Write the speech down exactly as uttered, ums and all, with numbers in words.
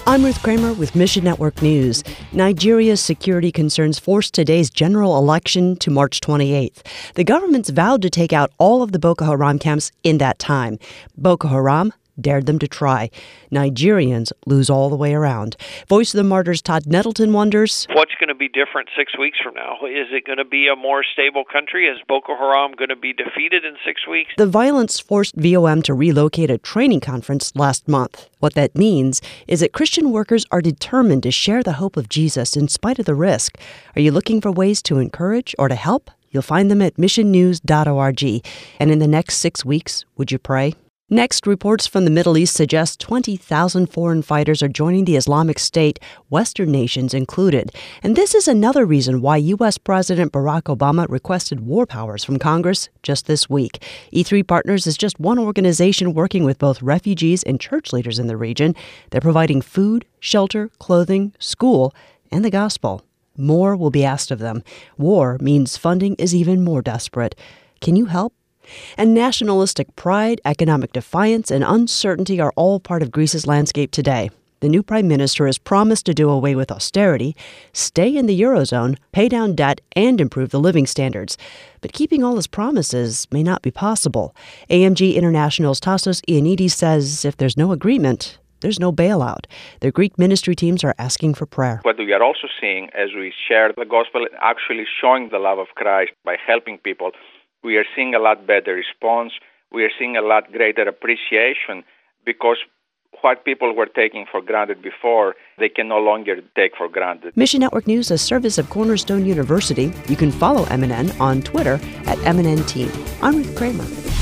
I'm Ruth Kramer with Mission Network News. Nigeria's security concerns forced today's general election to March twenty-eighth. The government's vowed to take out all of the Boko Haram camps in that time. Boko Haram dared them to try. Nigerians lose all the way around. Voice of the Martyrs Todd Nettleton wonders, what's going to be different six weeks from now? Is it going to be a more stable country? Is Boko Haram going to be defeated in six weeks? The violence forced V O M to relocate a training conference last month. What that means is that Christian workers are determined to share the hope of Jesus in spite of the risk. Are you looking for ways to encourage or to help? You'll find them at mission news dot org. And in the next six weeks, would you pray? Next, reports from the Middle East suggest twenty thousand foreign fighters are joining the Islamic State, Western nations included. And this is another reason why U S. President Barack Obama requested war powers from Congress just this week. E three Partners is just one organization working with both refugees and church leaders in the region. They're providing food, shelter, clothing, school, and the gospel. More will be asked of them. War means funding is even more desperate. Can you help? And nationalistic pride, economic defiance, and uncertainty are all part of Greece's landscape today. The new prime minister has promised to do away with austerity, stay in the Eurozone, pay down debt, and improve the living standards. But keeping all his promises may not be possible. A M G International's Tassos Ioannidis says if there's no agreement, there's no bailout. The Greek ministry teams are asking for prayer. What we are also seeing as we share the gospel, actually showing the love of Christ by helping people, we are seeing a lot better response. We are seeing a lot greater appreciation because what people were taking for granted before, they can no longer take for granted. Mission Network News, a service of Cornerstone University. You can follow M N N on Twitter at M N N Team. I'm Ruth Kramer.